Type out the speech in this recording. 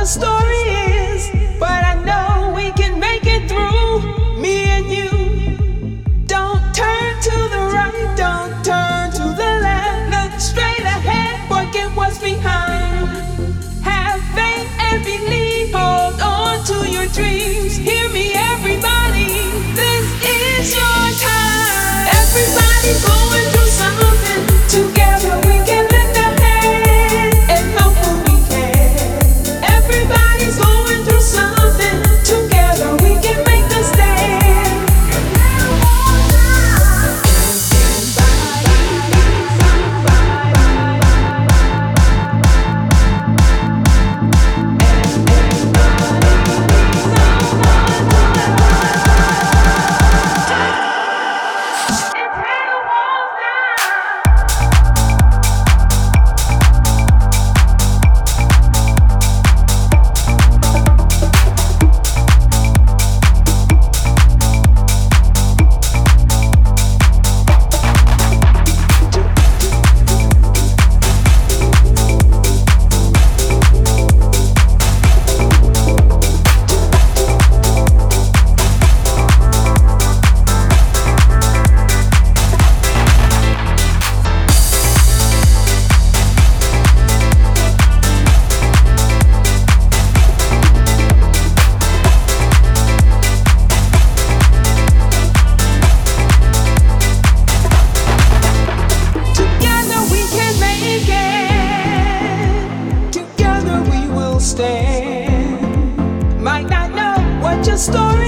story is, but I know we can make it through. Me and you. Don't turn to the right, don't turn to the left. Look straight ahead, forget what's behind. Have faith and believe, hold on to your dreams. Hear me, everybody, this is your time. Everybody's going through something. Together we can lend a hand and help when we can. Everybody's going through something. Together we can make a stand. Stand. Might not know what your story